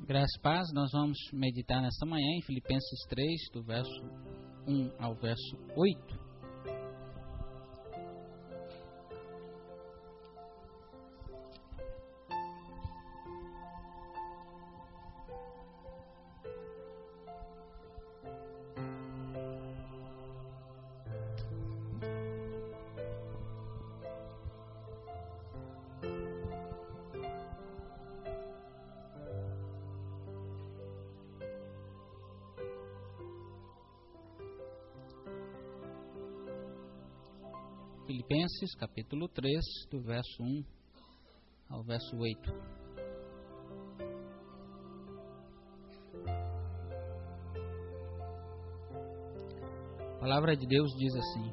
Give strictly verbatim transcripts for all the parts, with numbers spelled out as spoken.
Graças e paz, nós vamos meditar nesta manhã em Filipenses três, do verso um ao verso oito. Filipenses, capítulo três, do verso um ao verso oito. A palavra de Deus diz assim: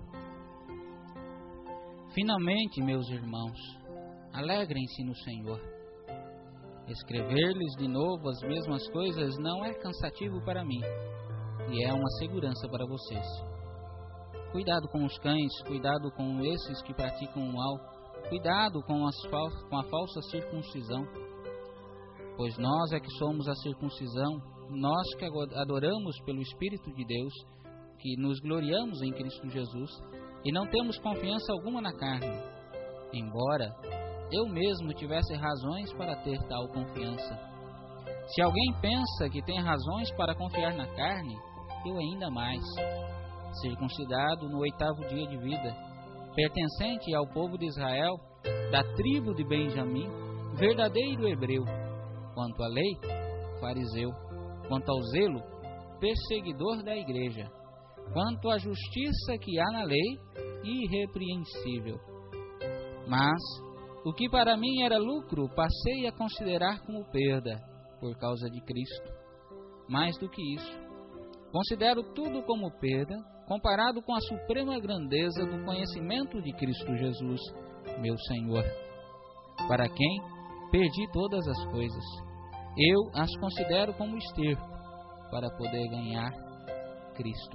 Finalmente, meus irmãos, alegrem-se no Senhor. Escrever-lhes de novo as mesmas coisas não é cansativo para mim, e é uma segurança para vocês. Cuidado com os cães, cuidado com esses que praticam o mal, cuidado com, as fal- com a falsa circuncisão. Pois nós é que somos a circuncisão, nós que adoramos pelo Espírito de Deus, que nos gloriamos em Cristo Jesus, e não temos confiança alguma na carne, embora eu mesmo tivesse razões para ter tal confiança. Se alguém pensa que tem razões para confiar na carne, eu ainda mais. Circuncidado no oitavo dia de vida, pertencente ao povo de Israel, da tribo de Benjamim, verdadeiro hebreu, quanto à lei, fariseu, quanto ao zelo, perseguidor da igreja, quanto à justiça que há na lei, irrepreensível. Mas o que para mim era lucro, passei a considerar como perda, por causa de Cristo. Mais do que isso, considero tudo como perda, comparado com a suprema grandeza do conhecimento de Cristo Jesus, meu Senhor, para quem perdi todas as coisas. Eu as considero como esterco, para poder ganhar Cristo.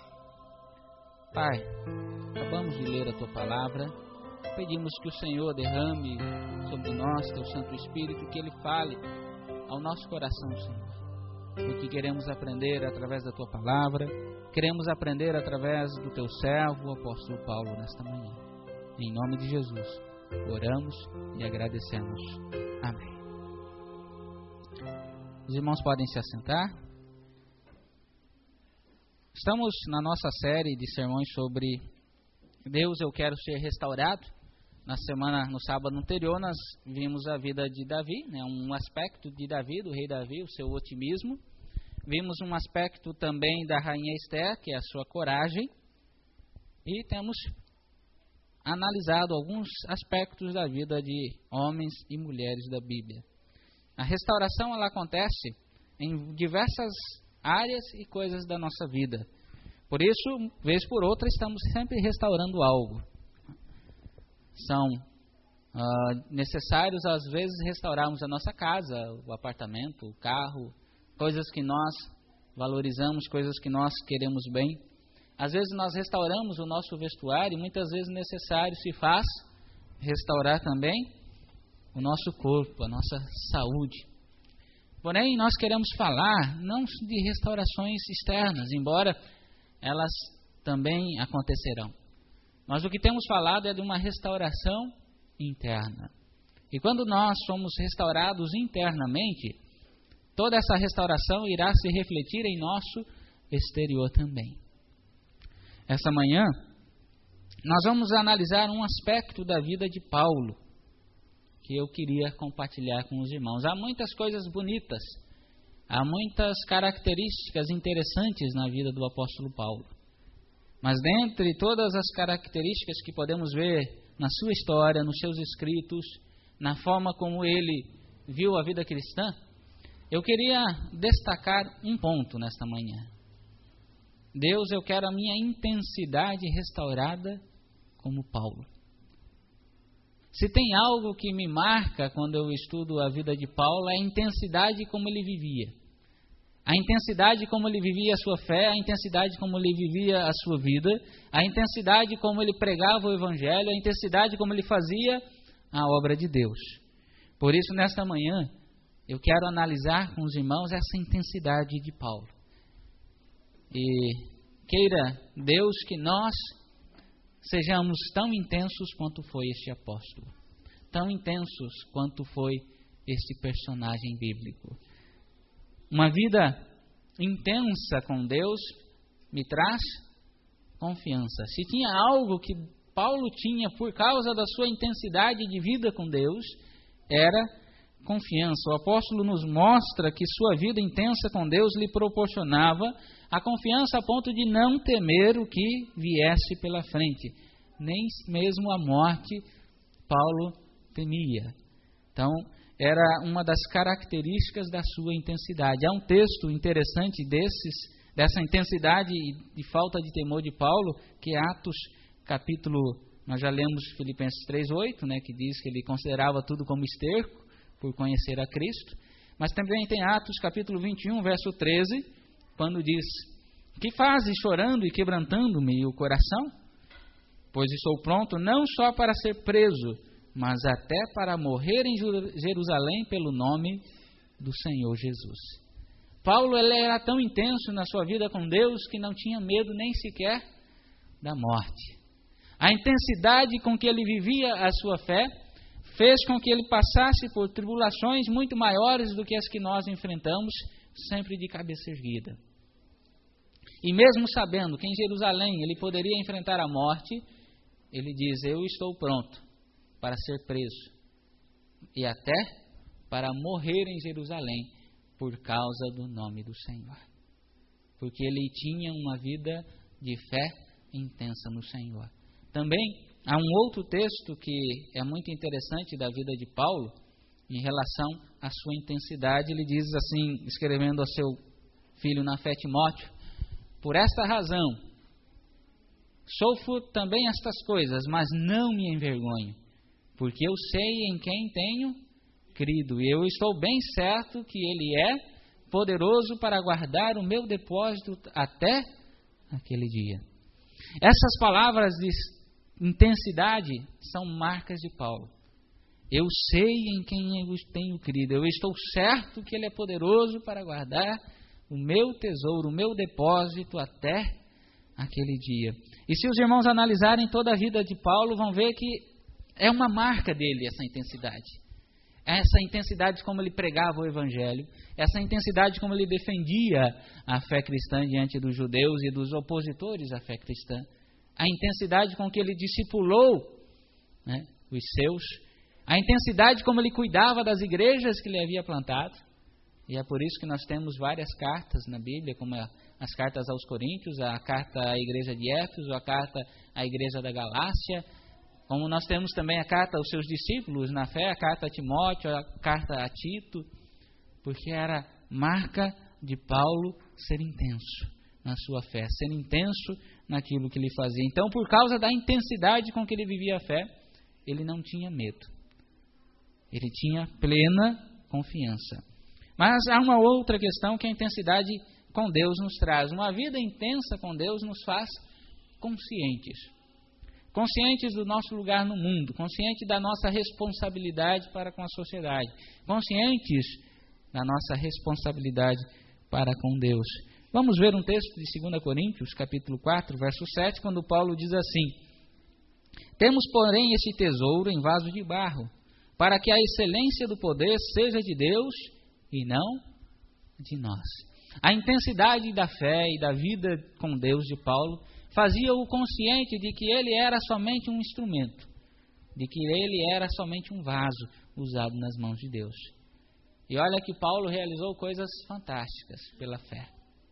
Pai, acabamos de ler a Tua Palavra, pedimos que o Senhor derrame sobre nós Teu Santo Espírito, que Ele fale ao nosso coração, Senhor, porque queremos aprender através da Tua Palavra, queremos aprender através do Teu servo, o apóstolo Paulo, nesta manhã. Em nome de Jesus, oramos e agradecemos. Amém. Os irmãos podem se assentar. Estamos na nossa série de sermões sobre Deus, eu quero ser restaurado. Na semana, no sábado anterior, nós vimos a vida de Davi, né, um aspecto de Davi, do rei Davi, o seu otimismo. Vimos um aspecto também da rainha Esther, que é a sua coragem. E temos analisado alguns aspectos da vida de homens e mulheres da Bíblia. A restauração, ela acontece em diversas áreas e coisas da nossa vida. Por isso, vez por outra, estamos sempre restaurando algo. São uh, necessários, às vezes, restaurarmos a nossa casa, o apartamento, o carro, coisas que nós valorizamos, coisas que nós queremos bem. Às vezes nós restauramos o nosso vestuário e muitas vezes necessário se faz restaurar também o nosso corpo, a nossa saúde. Porém, nós queremos falar não de restaurações externas, embora elas também acontecerão. Mas o que temos falado é de uma restauração interna. E quando nós somos restaurados internamente, toda essa restauração irá se refletir em nosso exterior também. Essa manhã, nós vamos analisar um aspecto da vida de Paulo, que eu queria compartilhar com os irmãos. Há muitas coisas bonitas, há muitas características interessantes na vida do apóstolo Paulo. Mas dentre todas as características que podemos ver na sua história, nos seus escritos, na forma como ele viu a vida cristã, eu queria destacar um ponto nesta manhã. Deus, eu quero a minha intensidade restaurada como Paulo. Se tem algo que me marca quando eu estudo a vida de Paulo, é a intensidade como ele vivia. A intensidade como ele vivia a sua fé, a intensidade como ele vivia a sua vida, a intensidade como ele pregava o Evangelho, a intensidade como ele fazia a obra de Deus. Por isso, nesta manhã, eu quero analisar com os irmãos essa intensidade de Paulo. E queira Deus que nós sejamos tão intensos quanto foi este apóstolo, tão intensos quanto foi este personagem bíblico. Uma vida intensa com Deus me traz confiança. Se tinha algo que Paulo tinha por causa da sua intensidade de vida com Deus, era confiança. O apóstolo nos mostra que sua vida intensa com Deus lhe proporcionava a confiança a ponto de não temer o que viesse pela frente. Nem mesmo a morte Paulo temia. Então, era uma das características da sua intensidade. Há um texto interessante desses, dessa intensidade e de falta de temor de Paulo, que é Atos capítulo, nós já lemos Filipenses três, oito, né, que diz que ele considerava tudo como esterco por conhecer a Cristo. Mas também tem Atos capítulo vinte e um, verso treze, quando diz: que fazes chorando e quebrantando-me o coração? Pois estou pronto não só para ser preso, mas até para morrer em Jerusalém pelo nome do Senhor Jesus. Paulo ele era tão intenso na sua vida com Deus que não tinha medo nem sequer da morte. A intensidade com que ele vivia a sua fé fez com que ele passasse por tribulações muito maiores do que as que nós enfrentamos, sempre de cabeça erguida. E mesmo sabendo que em Jerusalém ele poderia enfrentar a morte, ele diz: eu estou pronto para ser preso e até para morrer em Jerusalém por causa do nome do Senhor. Porque ele tinha uma vida de fé intensa no Senhor. Também há um outro texto que é muito interessante da vida de Paulo em relação à sua intensidade. Ele diz assim, escrevendo ao seu filho na fé Timóteo: por esta razão sofro também estas coisas, mas não me envergonho, porque eu sei em quem tenho crido, e eu estou bem certo que Ele é poderoso para guardar o meu depósito até aquele dia. Essas palavras de intensidade são marcas de Paulo. Eu sei em quem eu tenho crido, eu estou certo que Ele é poderoso para guardar o meu tesouro, o meu depósito até aquele dia. E se os irmãos analisarem toda a vida de Paulo, vão ver que é uma marca dele essa intensidade. Essa intensidade como ele pregava o Evangelho, essa intensidade como ele defendia a fé cristã diante dos judeus e dos opositores à fé cristã, a intensidade com que ele discipulou, né, os seus, a intensidade como ele cuidava das igrejas que ele havia plantado. E é por isso que nós temos várias cartas na Bíblia, como as cartas aos Coríntios, a carta à igreja de Éfeso, a carta à igreja da Galácia, como nós temos também a carta aos seus discípulos na fé, a carta a Timóteo, a carta a Tito, porque era marca de Paulo ser intenso na sua fé, ser intenso naquilo que ele fazia. Então, por causa da intensidade com que ele vivia a fé, ele não tinha medo. Ele tinha plena confiança. Mas há uma outra questão que a intensidade com Deus nos traz. Uma vida intensa com Deus nos faz conscientes. Conscientes do nosso lugar no mundo, conscientes da nossa responsabilidade para com a sociedade, conscientes da nossa responsabilidade para com Deus. Vamos ver um texto de dois Coríntios, capítulo quatro, verso sete, quando Paulo diz assim: temos, porém, este tesouro em vaso de barro, para que a excelência do poder seja de Deus e não de nós. A intensidade da fé e da vida com Deus de Paulo fazia-o consciente de que ele era somente um instrumento, de que ele era somente um vaso usado nas mãos de Deus. E olha que Paulo realizou coisas fantásticas pela fé.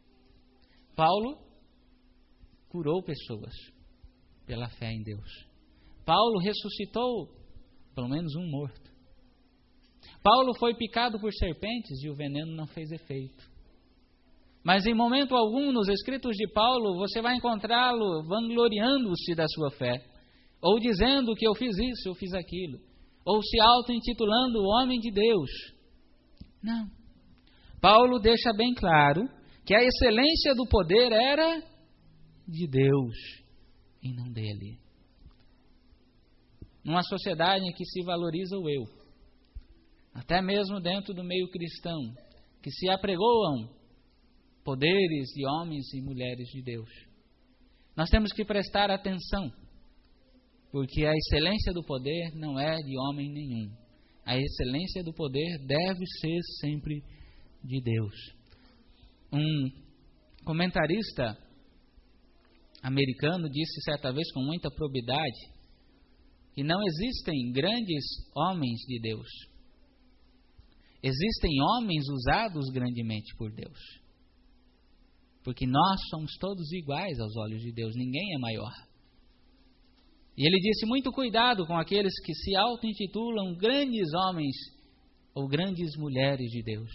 Paulo curou pessoas pela fé em Deus. Paulo ressuscitou pelo menos um morto. Paulo foi picado por serpentes e o veneno não fez efeito. Mas em momento algum nos escritos de Paulo você vai encontrá-lo vangloriando-se da sua fé, ou dizendo que eu fiz isso, eu fiz aquilo, ou se auto-intitulando homem de Deus. Não. Paulo deixa bem claro que a excelência do poder era de Deus e não dele. Numa sociedade em que se valoriza o eu, até mesmo dentro do meio cristão, que se apregoam poderes de homens e mulheres de Deus. Nós temos que prestar atenção, porque a excelência do poder não é de homem nenhum. A excelência do poder deve ser sempre de Deus. Um comentarista americano disse certa vez com muita probidade que não existem grandes homens de Deus. Existem homens usados grandemente por Deus. Porque nós somos todos iguais aos olhos de Deus, ninguém é maior. E ele disse, muito cuidado com aqueles que se auto-intitulam grandes homens ou grandes mulheres de Deus.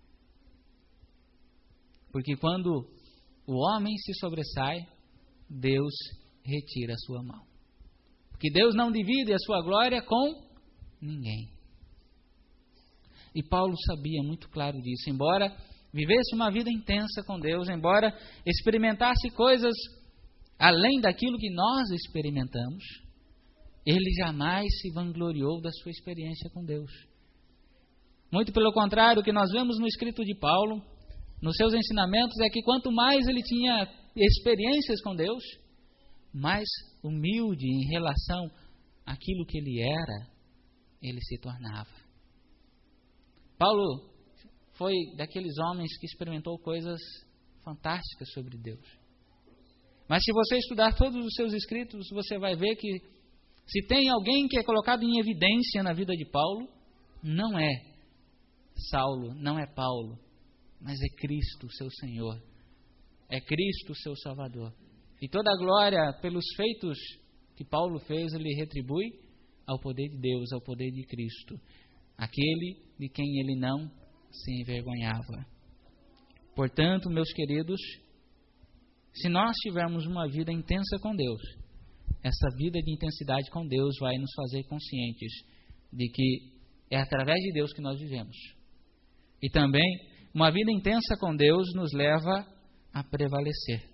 Porque quando o homem se sobressai, Deus retira a sua mão. Porque Deus não divide a sua glória com ninguém. E Paulo sabia muito claro disso, embora vivesse uma vida intensa com Deus, embora experimentasse coisas além daquilo que nós experimentamos, ele jamais se vangloriou da sua experiência com Deus. Muito pelo contrário, o que nós vemos no escrito de Paulo, nos seus ensinamentos, é que quanto mais ele tinha experiências com Deus, mais humilde em relação àquilo que ele era, ele se tornava. Paulo foi daqueles homens que experimentou coisas fantásticas sobre Deus. Mas se você estudar todos os seus escritos, você vai ver que se tem alguém que é colocado em evidência na vida de Paulo, não é Saulo, não é Paulo, mas é Cristo, seu Senhor. É Cristo, seu Salvador. E toda a glória pelos feitos que Paulo fez, ele retribui ao poder de Deus, ao poder de Cristo, aquele de quem ele não se envergonhava. Portanto, meus queridos, se nós tivermos uma vida intensa com Deus, essa vida de intensidade com Deus vai nos fazer conscientes de que é através de Deus que nós vivemos. E também, uma vida intensa com Deus nos leva a prevalecer.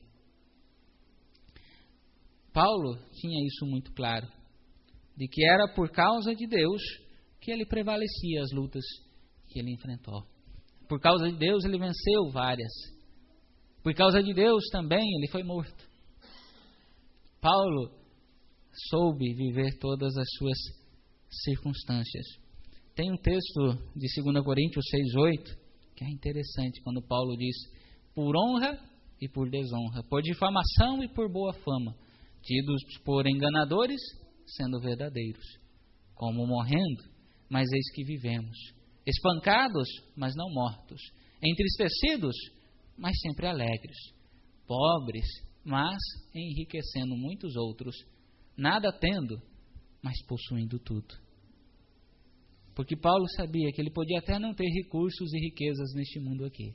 Paulo tinha isso muito claro, de que era por causa de Deus que ele prevalecia as lutas que ele enfrentou. Por causa de Deus ele venceu várias. Por causa de Deus também ele foi morto. Paulo soube viver todas as suas circunstâncias. Tem um texto de segunda Coríntios seis, oito, que é interessante, quando Paulo diz, por honra e por desonra, por difamação e por boa fama, tidos por enganadores, sendo verdadeiros, como morrendo, mas eis que vivemos, espancados, mas não mortos, entristecidos, mas sempre alegres, pobres, mas enriquecendo muitos outros, nada tendo, mas possuindo tudo. Porque Paulo sabia que ele podia até não ter recursos e riquezas neste mundo aqui.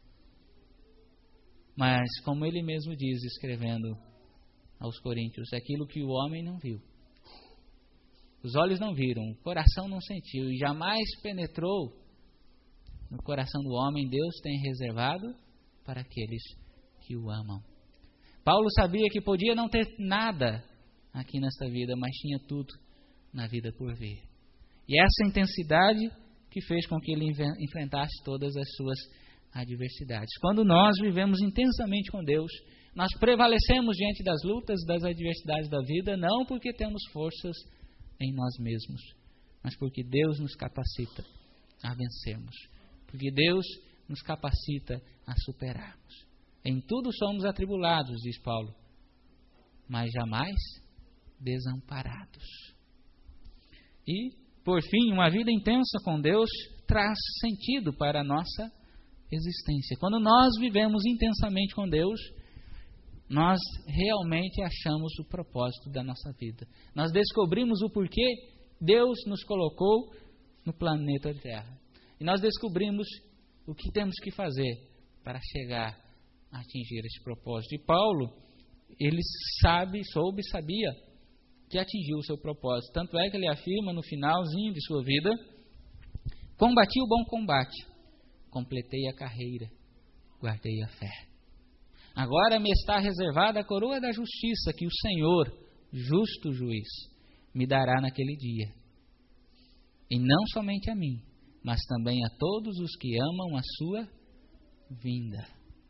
Mas, como ele mesmo diz, escrevendo aos Coríntios, aquilo que o homem não viu, os olhos não viram, o coração não sentiu e jamais penetrou no coração do homem, Deus tem reservado para aqueles que o amam. Paulo sabia que podia não ter nada aqui nesta vida, mas tinha tudo na vida por vir. E essa intensidade que fez com que ele enfrentasse todas as suas adversidades. Quando nós vivemos intensamente com Deus, nós prevalecemos diante das lutas, das adversidades da vida, não porque temos forças em nós mesmos, mas porque Deus nos capacita a vencermos. Porque Deus nos capacita a superarmos. Em tudo somos atribulados, diz Paulo, mas jamais desamparados. E, por fim, uma vida intensa com Deus traz sentido para a nossa existência. Quando nós vivemos intensamente com Deus, nós realmente achamos o propósito da nossa vida. Nós descobrimos o porquê Deus nos colocou no planeta Terra. E nós descobrimos o que temos que fazer para chegar a atingir esse propósito. E Paulo, ele sabe, soube, sabia que atingiu o seu propósito. Tanto é que ele afirma no finalzinho de sua vida, combati o bom combate, completei a carreira, guardei a fé. Agora me está reservada a coroa da justiça que o Senhor, justo juiz, me dará naquele dia. E não somente a mim, mas também a todos os que amam a sua vinda.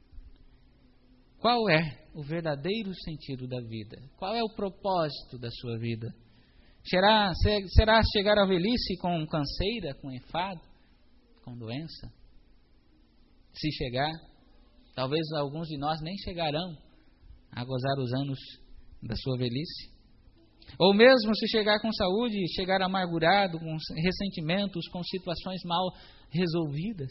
Qual é o verdadeiro sentido da vida? Qual é o propósito da sua vida? Será, será chegar à velhice com canseira, com enfado, com doença? Se chegar, talvez alguns de nós nem chegarão a gozar os anos da sua velhice. Ou mesmo se chegar com saúde, chegar amargurado, com ressentimentos, com situações mal resolvidas.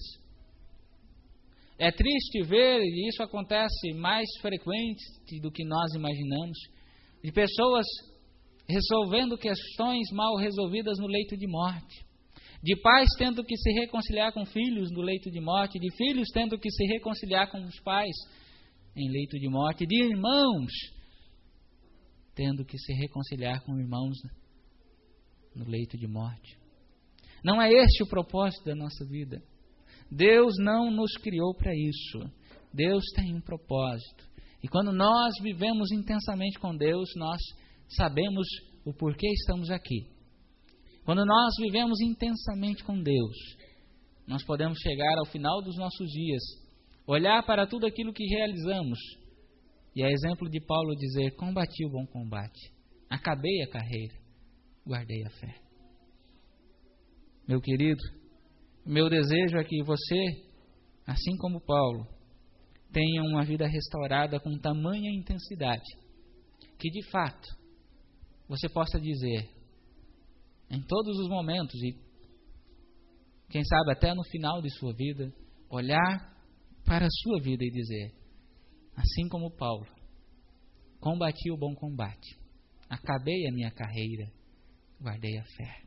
É triste ver, e isso acontece mais frequente do que nós imaginamos, de pessoas resolvendo questões mal resolvidas no leito de morte. De pais tendo que se reconciliar com filhos no leito de morte, de filhos tendo que se reconciliar com os pais em leito de morte, de irmãos tendo que se reconciliar com irmãos no leito de morte. Não é este o propósito da nossa vida. Deus não nos criou para isso. Deus tem um propósito. E quando nós vivemos intensamente com Deus, nós sabemos o porquê estamos aqui. Quando nós vivemos intensamente com Deus, nós podemos chegar ao final dos nossos dias, olhar para tudo aquilo que realizamos, e a exemplo de Paulo dizer: combati o bom combate, acabei a carreira, guardei a fé. Meu querido, meu desejo é que você, assim como Paulo, tenha uma vida restaurada com tamanha intensidade, que de fato você possa dizer, em todos os momentos, e quem sabe até no final de sua vida, olhar para a sua vida e dizer, assim como Paulo, combati o bom combate, acabei a minha carreira, guardei a fé.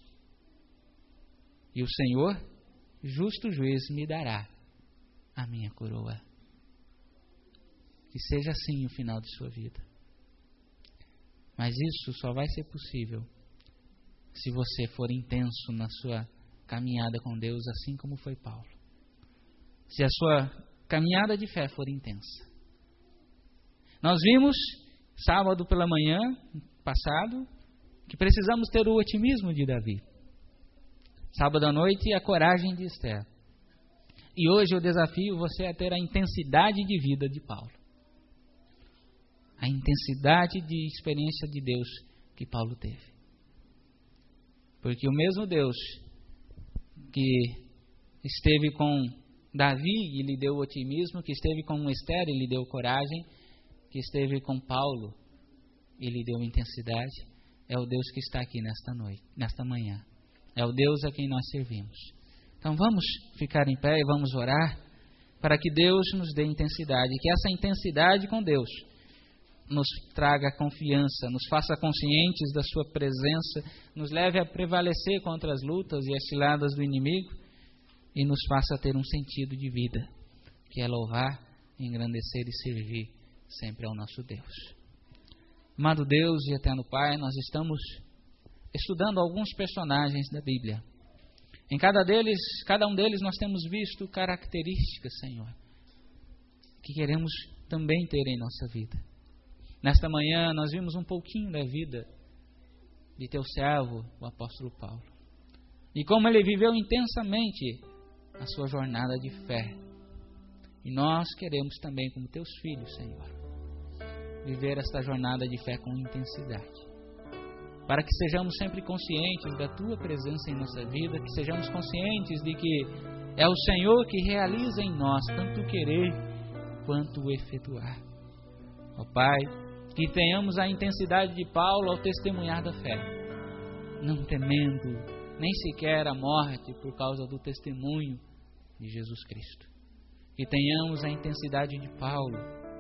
E o Senhor, justo juiz, me dará a minha coroa. Que seja assim o final de sua vida. Mas isso só vai ser possível se você for intenso na sua caminhada com Deus, assim como foi Paulo. Se a sua caminhada de fé for intensa. Nós vimos, sábado pela manhã, passado, que precisamos ter o otimismo de Davi. Sábado à noite, a coragem de Esther. E hoje eu desafio você a ter a intensidade de vida de Paulo. A intensidade de experiência de Deus que Paulo teve. Porque o mesmo Deus que esteve com Davi e lhe deu otimismo, que esteve com Esther e lhe deu coragem, que esteve com Paulo e lhe deu intensidade, é o Deus que está aqui nesta noite, nesta manhã. É o Deus a quem nós servimos. Então vamos ficar em pé e vamos orar para que Deus nos dê intensidade, que essa intensidade com Deus nos traga confiança, nos faça conscientes da sua presença, nos leve a prevalecer contra as lutas e as ciladas do inimigo e nos faça ter um sentido de vida, que é louvar, engrandecer e servir sempre ao nosso Deus. Amado Deus e eterno Pai, nós estamos estudando alguns personagens da Bíblia. Em cada deles, cada um deles nós temos visto características, Senhor, que queremos também ter em nossa vida. Nesta manhã nós vimos um pouquinho da vida de teu servo, o apóstolo Paulo. E como ele viveu intensamente a sua jornada de fé. E nós queremos também, como teus filhos, Senhor, viver esta jornada de fé com intensidade. Para que sejamos sempre conscientes da tua presença em nossa vida, que sejamos conscientes de que é o Senhor que realiza em nós tanto o querer quanto o efetuar. Ó Pai, que tenhamos a intensidade de Paulo ao testemunhar da fé, não temendo nem sequer a morte por causa do testemunho de Jesus Cristo. Que tenhamos a intensidade de Paulo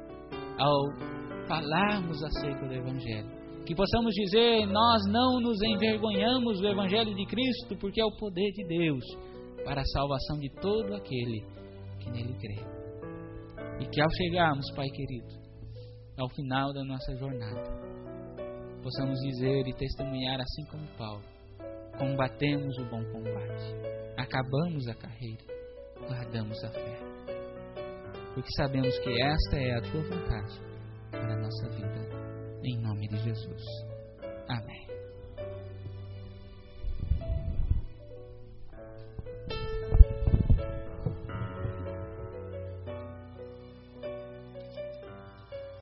ao falarmos acerca do Evangelho. Que possamos dizer, nós não nos envergonhamos do Evangelho de Cristo, porque é o poder de Deus para a salvação de todo aquele que nele crê. E que ao chegarmos, Pai querido, ao final da nossa jornada, possamos dizer e testemunhar assim como Paulo, combatemos o bom combate, acabamos a carreira, guardamos a fé, porque sabemos que esta é a tua vontade para a nossa vida, em nome de Jesus. Amém.